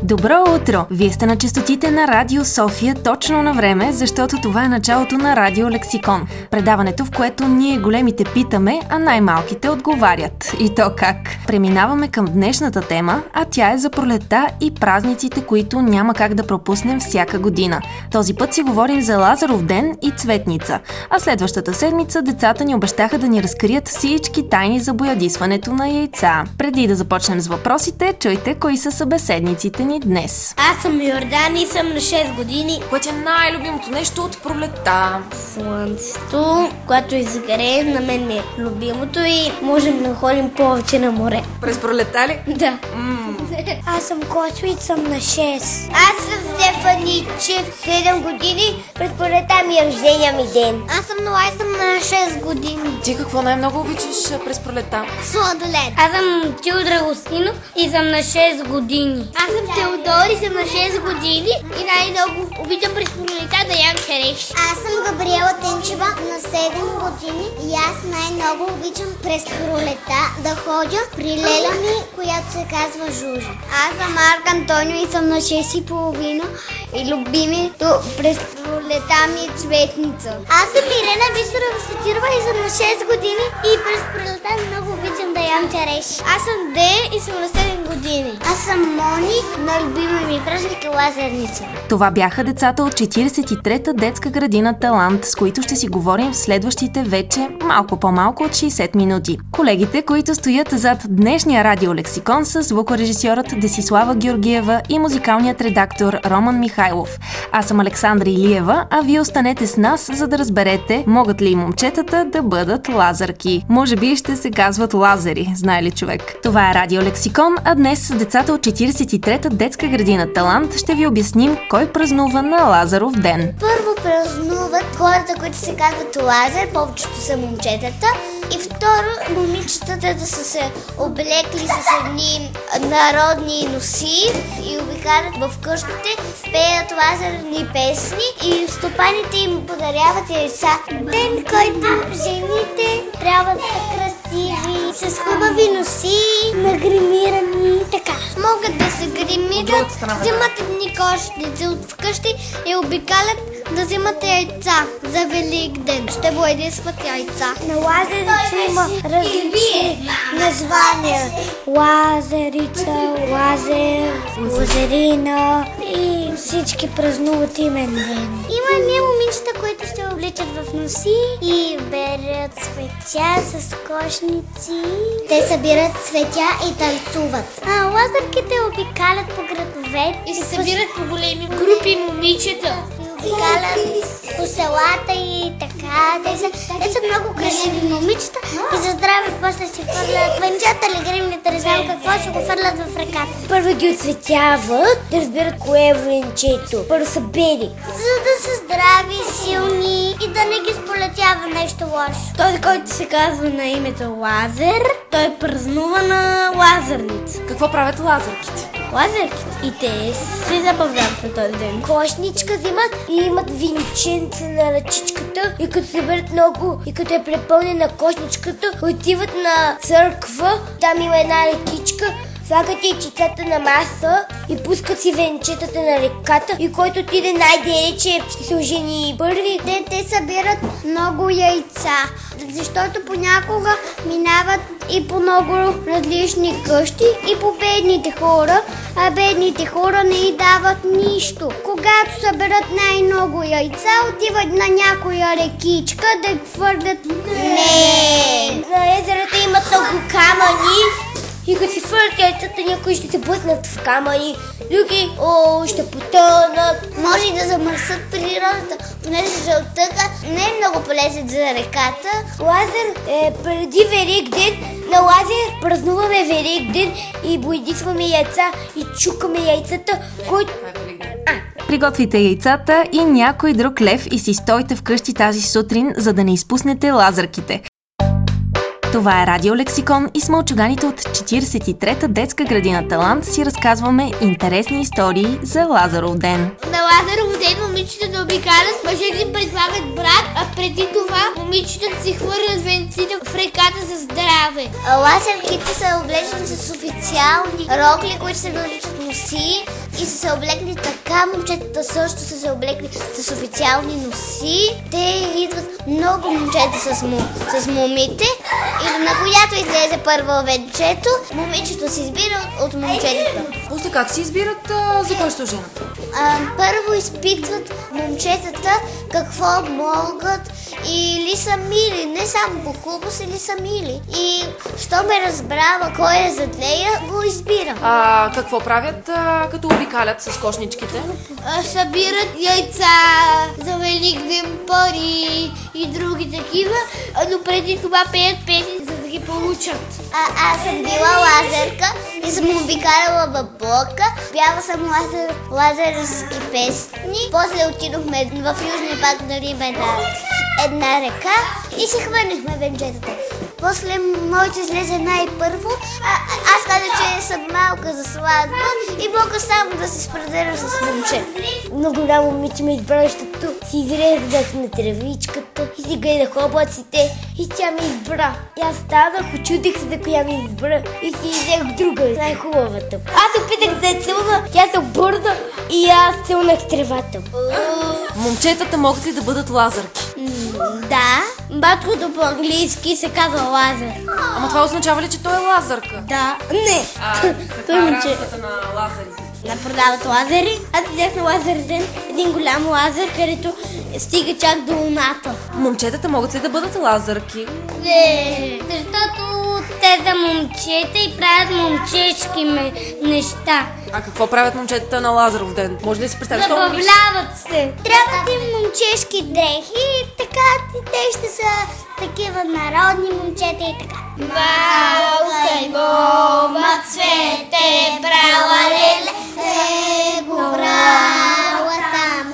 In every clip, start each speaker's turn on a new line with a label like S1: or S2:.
S1: Добро утро! Вие сте на честотите на Радио София точно на време, защото това е началото на Радио Лексикон. Предаването, в което ние големите питаме, а най-малките отговарят. И то как? Преминаваме към днешната тема, а тя е за пролетта и празниците, които няма как да пропуснем всяка година. Този път си говорим за Лазаров ден и Цветница. А следващата седмица децата ни обещаха да ни разкрият всички тайни за боядисването на яйца. Преди да започнем с въпросите, чуйте кои са събеседниците ни днес.
S2: Аз съм Йордан и съм на 6 години.
S1: Което е най-любимото нещо от пролетта?
S2: Слънцето, което изгрее, на мен ми е любимото и можем да ходим повече на море.
S1: През пролетта ли?
S2: Да.
S3: Аз съм Косо и съм на 6.
S2: Аз съм Стефаничев, 7 години. През пролетта ми е рождения ми ден.
S3: Аз съм Ноа и съм на 6 години.
S1: Ти какво най-много обичаш през пролетта?
S3: Сладолед.
S2: Аз съм Тил Драгостинов и съм на 6 години.
S3: Аз съм Теодор и съм на 6 години и най-много обичам през пролетта да ям череши. Аз съм Габриела Тенчева на 7 години и аз най-много обичам през пролетта да ходя при леля ми, която се казва Жужа. Аз съм Марк Антонио и съм на 6,5 и любимето през пролетта ми е Цветница. Аз съм Ирена Бисерова Сатирова и съм на 6 години и през пролетта много обичам да ям череши. Аз съм Дея и съм на 7 години. Аз съм Мони, на любима ми празник е Лазарница.
S1: Това бяха децата от 43-та детска градина Талант, с които ще си говорим в следващите вече малко по-малко от 60 минути. Колегите, които стоят зад днешния радиолексикон, са звукорежисьорът Десислава Георгиева и музикалният редактор Роман Михайлов. Аз съм Александра Илиева, а вие останете с нас, за да разберете, могат ли момчетата да бъдат лазарки. Може би ще се казват лазери, знае ли човек. Това е радиолексикон, а днес с децата от 43-та детска градина Талант ще ви обясним кой празнува на Лазаров ден.
S3: Първо празнуват хората, които се казват Лазар, повечето са момчетата. И второ, момичетата да са се облекли с едни народни носи и обикалят в къщите, пеят лазарни песни и стопаните им подаряват яйца. Ден, който жените трябва да са красиви, с хубави носи, нагримирани, така. Могат да се гримират, взимат едни кошници от вкъщи и обикалят да взимат яйца за Велик ден. Ще боядисват яйца. На лазарица има различни названия. Лазарица, лазер, лазерина и всички празнуват имен ден. Има ние момичета, които се обличат в носи и берат цветя с кошници. Те събират цветя и танцуват. Лазарките обикалят по градове
S2: И се събират по големи групи момичета.
S3: обикалят по селата и така. Те са много красиви момичета и за здраве после си фърлят венчата или гримните, не знам какво, си го фърлят в ръката.
S2: Първо ги оцветяват, да разберат кое е венчето. Първо са бели.
S3: За да са здрави, силни и да не ги сполетява нещо лошо.
S2: Този, който се казва на името Лазар, той празнува на Лазарница.
S1: Какво правят лазарките?
S2: Лазарките и те се забавляват на този ден.
S3: Кошничка взимат
S2: И имат винченце на ръчичката и като се бъдат много и като е препълнена кошничката, отиват на църква, там има една рекичка, слагат и чицата на маса и пускат си венчетата на реката и който отиде най-далече ще се ожени първи.
S3: те събират много яйца, защото понякога минават и по много различни къщи и по бедните хора, а бедните хора не й дават нищо. Когато съберат най-много яйца, отиват на някоя рекичка да ги хвърлят.
S2: Не! На езерата имат много камъни и като си фърлят яйцата, някои ще се блъснат в камъни, други ще потънат.
S3: Може и да замърсят природата, понеже жълтъка не е много полезен за реката.
S2: Лазар е преди Велик ден. На Лазар празнуваме Велик ден и боядисваме яйца и чукаме яйцата, който...
S1: Приготвите яйцата и някой друг лев и си стойте вкъщи тази сутрин, за да не изпуснете лазарките. Това е Радиолексикон и с мълчуганите от 43-та детска градина Талант си разказваме интересни истории за Лазаров ден.
S3: На Лазаров ден момичетата обикалят, мъжете предлагат брат, а преди това момичетата си хвърлят венците в реката за здраве. Лазарките са облечени с официални рокли, които се наричат носи. и са се облекли така, момчетата също са се облекли с официални носи. Те идват много момчета с момите и на която излезе първо вечето, момичето се избира от момчетата.
S1: После как се избират за кой ще се женат?
S3: Първо изпитват момчетата какво могат или са мили, не само по хубост или са мили. И що ме разбрава кой е зад нея, го избира.
S1: Какво правят като обикалят с кошничките?
S2: Събират яйца за Великден, пари и други такива, но преди това пеят песни, за да ги получат.
S3: Аз съм била лазерка и съм обикаляла в блока. Пяла съм лазерски песни. После отидохме в Южния парк да риба една река и се хвърнахме венчетата. После моето излезе най-първо. Аз казах, че съм малка за сватба и мога само да се споделя с момче.
S2: Много голямо момиче ме избра, защото си изрезах на тревичката и си гледах облаците и тя ме избра. И аз станах, очудих се за коя ме избра и си взех друга, най-хубавата. Аз опитах да я целуна, тя се обърна и аз целунах тревата.
S1: Момчетата могат ли да бъдат лазърки?
S2: Да, баткото по-английски се казва лазер.
S1: Ама това означава ли, че той е лазърка?
S2: Да, не.
S1: Каква е разликата на лазерите?
S2: Да продават лазери. Аз видях на лазерен ден един голям лазер, където стига чак до луната.
S1: Момчетата могат ли да бъдат лазърки?
S2: Не, защото те са момчета и правят момчешки неща.
S1: А какво правят момчетата на лазеров ден? Може ли да си представиш?
S2: Забавляват се.
S3: Трябват им момчешки дрехи и така те ще са такива народни момчета и така.
S2: Малка и бома цвете брала леле, го брала там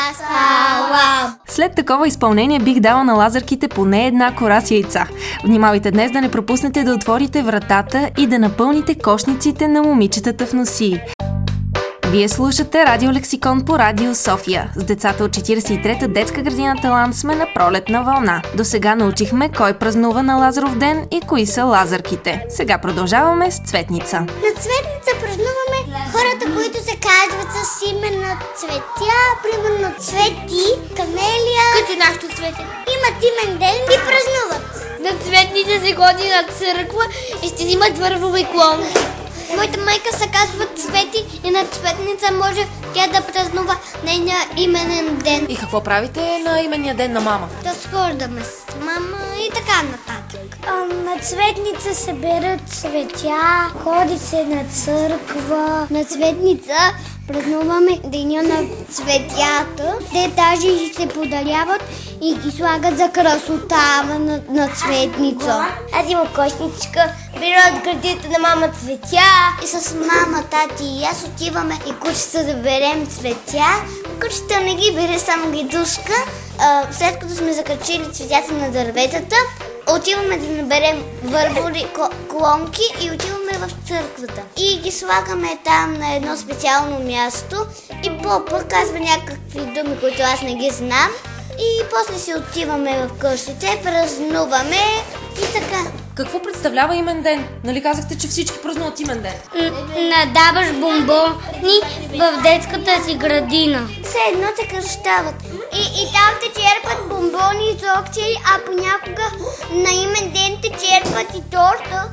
S2: заспала.
S1: След такова изпълнение бих дала на лазърките поне една кора с яйца. Внимавайте днес да не пропуснете да отворите вратата и да напълните кошниците на момичетата в носи. Вие слушате Радио Лексикон по Радио София. С децата от 43-та детска градина Талант сме на пролетна вълна. До сега научихме кой празнува на Лазаров ден и кои са лазърките. Сега продължаваме с Цветница.
S3: На Цветница празнуваме хората, които се казват с име на цветя, примерно Цвети, Камелия.
S2: Като нашето цвете.
S3: Имат имен ден и празнуват.
S2: На Цветница се ходи на църква и ще взимат вървови клонки.
S3: Моята майка се казва Цвети и на Цветница може тя да празнува нейния именен ден.
S1: И какво правите на именния ден на мама?
S3: Да схождаме с мама и така нататък.
S2: На Цветница се берат цветя, ходи се на църква.
S3: На Цветница празнуваме деня на цветята.
S2: Те даже и се подаряват и ги слагат за красота на Цветница.
S3: Аз имам кошничка, бира от градината на мама цветя и с мама, тати и аз отиваме и кучета да берем цветя. Кучета не ги бере, само ги душка. След като сме закачили цветята на дърветата, отиваме да наберем върволи клонки и отиваме в църквата. И ги слагаме там на едно специално място и попа казва някакви думи, които аз не ги знам. И после си отиваме в къщите, празнуваме и така.
S1: Какво представлява имен ден? Нали казахте, че всички празнуват имен ден?
S2: Надаваш бомбони в детската си градина.
S3: Все едно те кръщават. И там те черпат бомбони и коктейли, а понякога на имен ден те черпат и торта.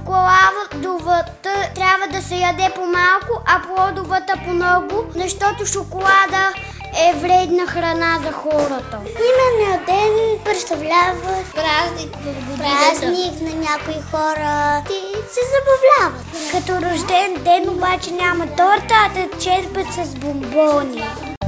S3: Шоколадовата трябва да се яде по-малко, а плодовата по-много, защото шоколада е вредна храна за хората. Именният ден представлява празник на някои хора. Те се забавляват.
S2: Като рожден ден обаче няма торта, а да черпят с бомбони.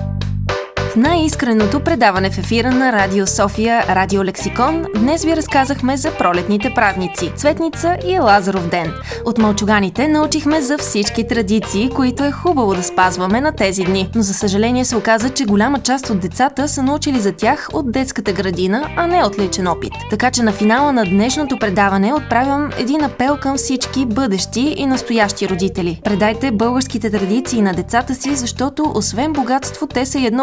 S1: В най-искреното предаване в ефира на Радио София, Радио Лексикон, днес ви разказахме за пролетните празници – Цветница и Лазаров ден. От мълчуганите научихме за всички традиции, които е хубаво да спазваме на тези дни. Но за съжаление се оказа, че голяма част от децата са научили за тях от детската градина, а не от личен опит. Така че на финала на днешното предаване отправям един апел към всички бъдещи и настоящи родители. Предайте българските традиции на децата си, защото освен богатство, те са и едно голямо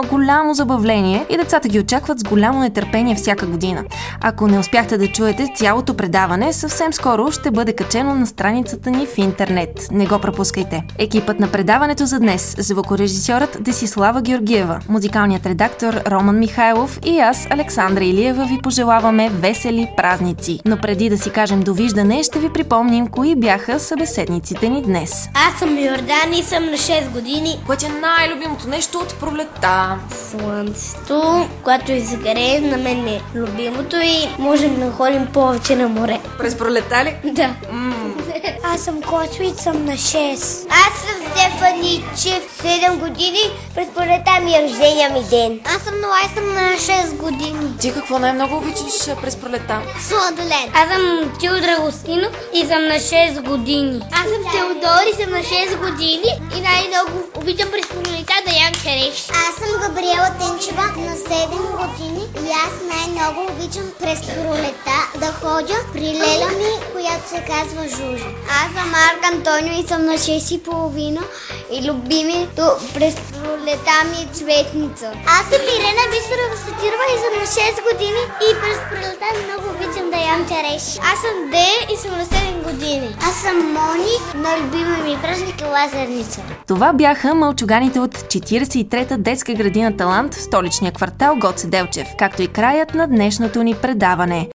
S1: тотално забавление и децата ги очакват с голямо нетърпение всяка година. Ако не успяхте да чуете цялото предаване, съвсем скоро ще бъде качено на страницата ни в интернет. Не го пропускайте. Екипът на предаването за днес, звукорежисьорът Десислава Георгиева, музикалният редактор Роман Михайлов и аз, Александра Илиева, ви пожелаваме весели празници. Но преди да си кажем довиждане, ще ви припомним кои бяха събеседниците ни днес.
S2: Аз съм Йордан и съм на 6 години.
S1: Кое е най-любимото нещо от пролетта?
S2: Слънцето, когато изгрее, на мен е любимото и можем да ходим повече на море.
S1: През пролетта ли?
S2: Да.
S3: Аз съм Косо и съм на 6.
S2: Аз съм Стефаничев, 7 години. През пролетта ми е рождения ми ден.
S3: Аз съм Ноа и съм на 6 години.
S1: Ти какво най-много обичаш през пролетта?
S3: Сладолет.
S2: Аз съм Тил Драгостинов и съм на 6 години.
S3: Аз съм Теодор и съм на 6 години и най-много обичам през пролетта да ям череши. Аз съм Габриела Тенчева на 7 години и аз най-много обичам през пролетта да ходя при леля ми, която се казва Жужа. Аз съм Марк Антонио и съм на 6,5 и любимето през пролетта ми е Цветница. Аз съм Ирена Бисерова Сатирова и съм на 6 години и през пролетта много обичам да ям череши.
S2: Аз съм Дея и съм на 7 години.
S3: Аз съм Мони, на любима ми празник е Лазарница.
S1: Това бяха мълчуганите от 43-та детска градина Талант в столичния квартал Гоце Делчев, както и краят на днешното ни предаване.